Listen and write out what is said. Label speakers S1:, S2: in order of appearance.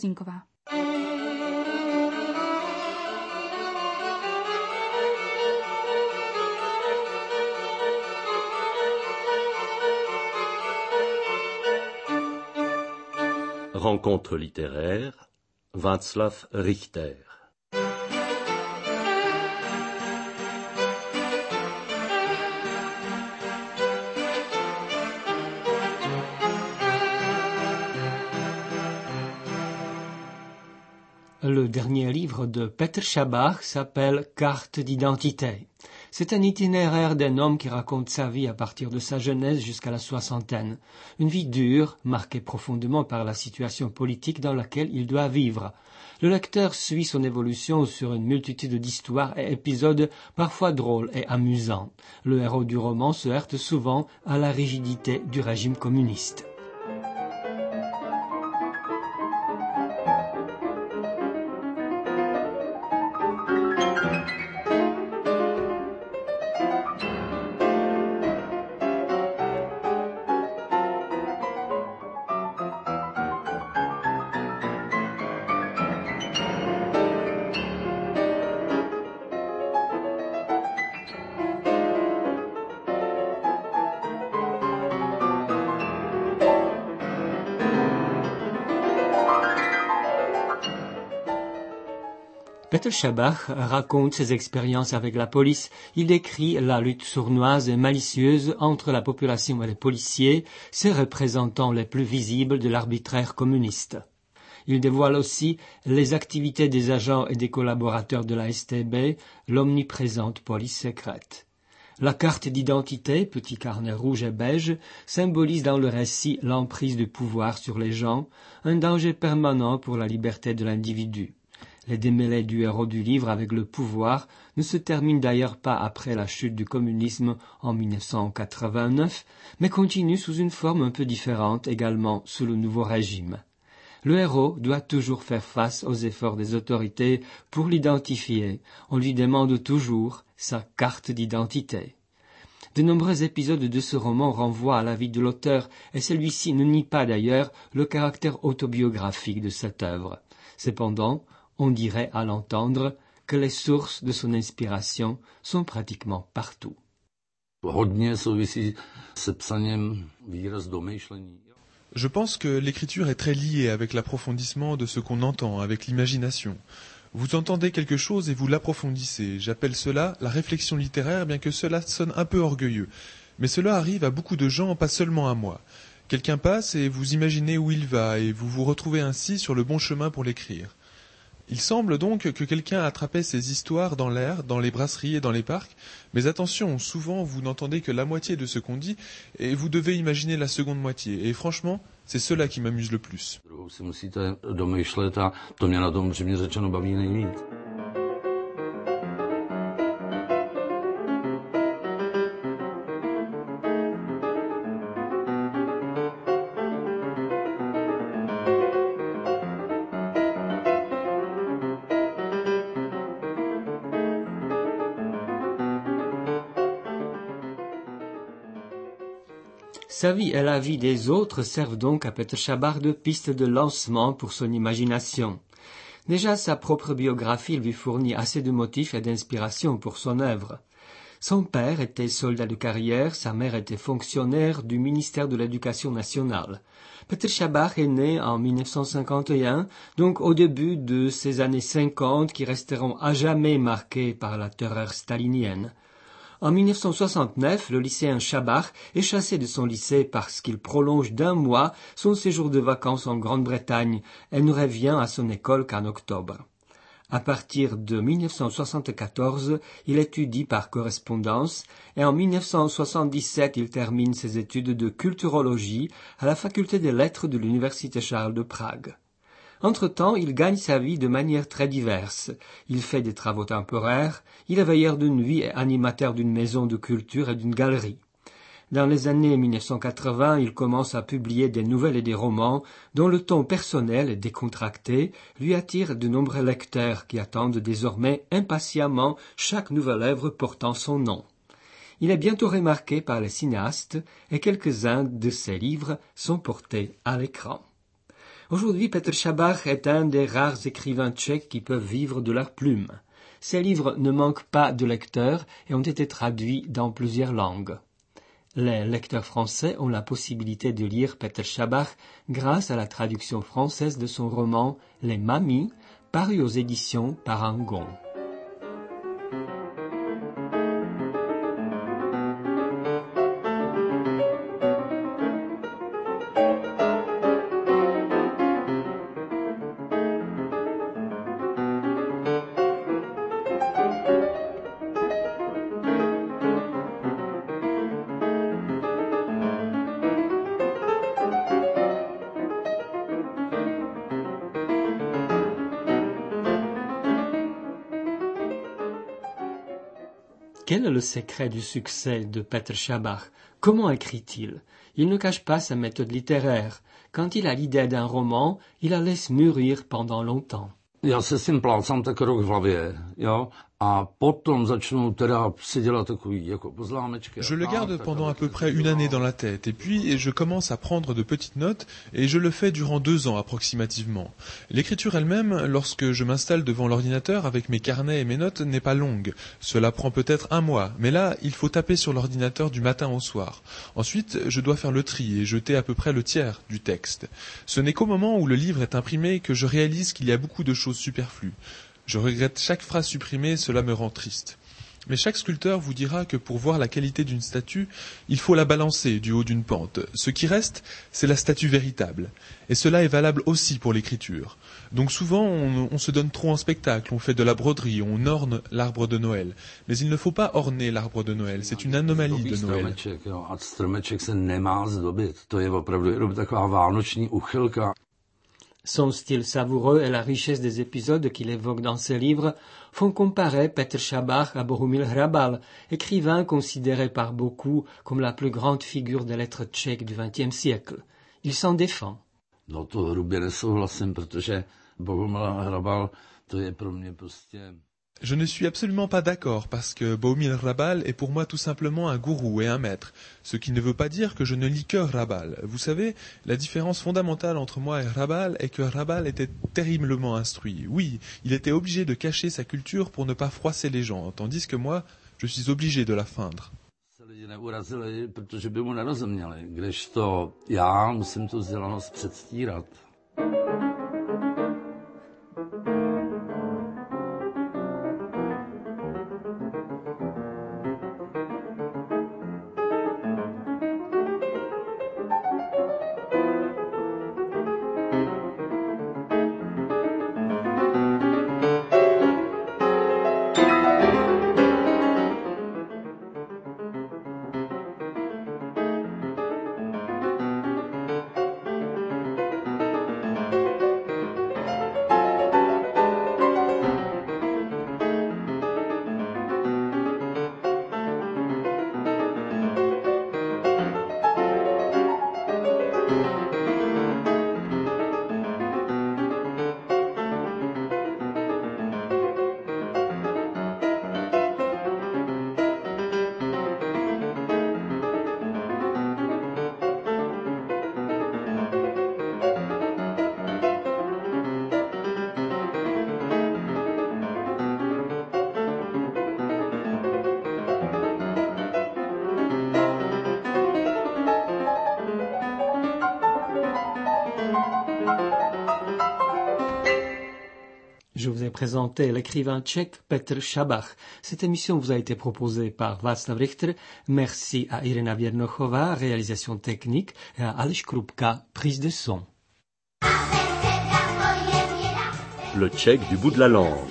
S1: Cinková.
S2: Rencontre littéraire, Václav Richter.
S3: Le dernier livre de Petr Šabář s'appelle Carte d'identité. C'est un itinéraire d'un homme qui raconte sa vie à partir de sa jeunesse jusqu'à la soixantaine. Une vie dure, marquée profondément par la situation politique dans laquelle il doit vivre. Le lecteur suit son évolution sur une multitude d'histoires et épisodes parfois drôles et amusants. Le héros du roman se heurte souvent à la rigidité du régime communiste. Petr Šabář raconte ses expériences avec la police. Il décrit la lutte sournoise et malicieuse entre la population et les policiers, ces représentants les plus visibles de l'arbitraire communiste. Il dévoile aussi les activités des agents et des collaborateurs de la StB, l'omniprésente police secrète. La carte d'identité, petit carnet rouge et beige, symbolise dans le récit l'emprise du pouvoir sur les gens, un danger permanent pour la liberté de l'individu. Les démêlés du héros du livre avec le pouvoir ne se terminent d'ailleurs pas après la chute du communisme en 1989, mais continuent sous une forme un peu différente également sous le nouveau régime. Le héros doit toujours faire face aux efforts des autorités pour l'identifier. On lui demande toujours sa carte d'identité. De nombreux épisodes de ce roman renvoient à la vie de l'auteur, et celui-ci ne nie pas d'ailleurs le caractère autobiographique de cette œuvre. Cependant, on dirait à l'entendre que les sources de son inspiration sont pratiquement partout.
S4: Je pense que l'écriture est très liée avec l'approfondissement de ce qu'on entend, avec l'imagination. Vous entendez quelque chose et vous l'approfondissez. J'appelle cela la réflexion littéraire, bien que cela sonne un peu orgueilleux. Mais cela arrive à beaucoup de gens, pas seulement à moi. Quelqu'un passe et vous imaginez où il va, et vous vous retrouvez ainsi sur le bon chemin pour l'écrire. Il semble donc que quelqu'un attrapait ces histoires dans l'air, dans les brasseries et dans les parcs, mais attention, souvent vous n'entendez que la moitié de ce qu'on dit, et vous devez imaginer la seconde moitié, et franchement, c'est cela qui m'amuse le plus.
S3: Sa vie et la vie des autres servent donc à Petr Šabář de piste de lancement pour son imagination. Déjà sa propre biographie lui fournit assez de motifs et d'inspiration pour son œuvre. Son père était soldat de carrière, sa mère était fonctionnaire du ministère de l'Éducation nationale. Petr Šabář est né en 1951, donc au début de ces années 50 qui resteront à jamais marquées par la terreur stalinienne. En 1969, le lycéen Šabář est chassé de son lycée parce qu'il prolonge d'1 mois son séjour de vacances en Grande-Bretagne et ne revient à son école qu'en octobre. À partir de 1974, il étudie par correspondance et en 1977, il termine ses études de culturologie à la faculté des lettres de l'Université Charles de Prague. Entre-temps, il gagne sa vie de manière très diverse. Il fait des travaux temporaires, il est veilleur de nuit et animateur d'une maison de culture et d'une galerie. Dans les années 1980, il commence à publier des nouvelles et des romans dont le ton personnel et décontracté lui attire de nombreux lecteurs qui attendent désormais impatiemment chaque nouvelle œuvre portant son nom. Il est bientôt remarqué par les cinéastes et quelques-uns de ses livres sont portés à l'écran. Aujourd'hui, Petr Šabář est un des rares écrivains tchèques qui peuvent vivre de leur plume. Ses livres ne manquent pas de lecteurs et ont été traduits dans plusieurs langues. Les lecteurs français ont la possibilité de lire Petr Šabář grâce à la traduction française de son roman Les Mamies, paru aux éditions Parangon. Quel est le secret du succès de Petr Šabář? Comment écrit-il? Il ne cache pas sa méthode littéraire. Quand il a l'idée d'un roman, il la laisse mûrir pendant longtemps.
S1: Já se s tím plácám tak rok v hlavě, jo, a potom začnu teda si dělat takový jako poznámečky.
S4: Je le garde pendant à peu près une année dans la tête, et puis je commence à prendre de petites notes, et je le fais durant 2 ans approximativement. L'écriture elle-même, lorsque je m'installe devant l'ordinateur avec mes carnets et mes notes, n'est pas longue. Cela prend peut-être 1 mois, mais là, il faut taper sur l'ordinateur du matin au soir. Ensuite, je dois faire le tri et jeter à peu près le tiers du texte. Ce n'est qu'au moment où le livre est imprimé que je réalise qu'il y a beaucoup de choses superflues. Je regrette chaque phrase supprimée, cela me rend triste. Mais chaque sculpteur vous dira que pour voir la qualité d'une statue, il faut la balancer du haut d'une pente. Ce qui reste, c'est la statue véritable. Et cela est valable aussi pour l'écriture. Donc souvent, on se donne trop en spectacle, on fait de la broderie, on orne l'arbre de Noël. Mais il ne faut pas orner l'arbre de Noël, c'est une anomalie de Noël.
S1: A stromeček se nemá zdobit. To je opravdu jenom taková vánoční uchylka.
S3: Son style savoureux et la richesse des épisodes qu'il évoque dans ses livres font comparer Petr Šabář à Bohumil Hrabal, écrivain considéré par beaucoup comme la plus grande figure des lettres tchèques du XXe siècle. Il s'en défend.
S1: No to hrubě nesouhlasím, protože Bohumil Hrabal, to je pro mě prostě...
S4: Je ne suis absolument pas d'accord parce que Bohumil Hrabal est pour moi tout simplement un gourou et un maître, ce qui ne veut pas dire que je ne lis que Hrabal. Vous savez, la différence fondamentale entre moi et Hrabal est que Hrabal était terriblement instruit. Oui, il était obligé de cacher sa culture pour ne pas froisser les gens, tandis que moi, je suis obligé de la feindre.
S1: Se lidi neurazili, protože by mu nerozuměli, kdežto já musím tu vzdělanost předstírat.
S3: Je vous ai présenté l'écrivain tchèque Petr Šabář. Cette émission vous a été proposée par Václav Richter. Merci à Irena Věrnochová, réalisation technique, et à Aleš Krupka, prise de son.
S2: Le tchèque du bout de la langue.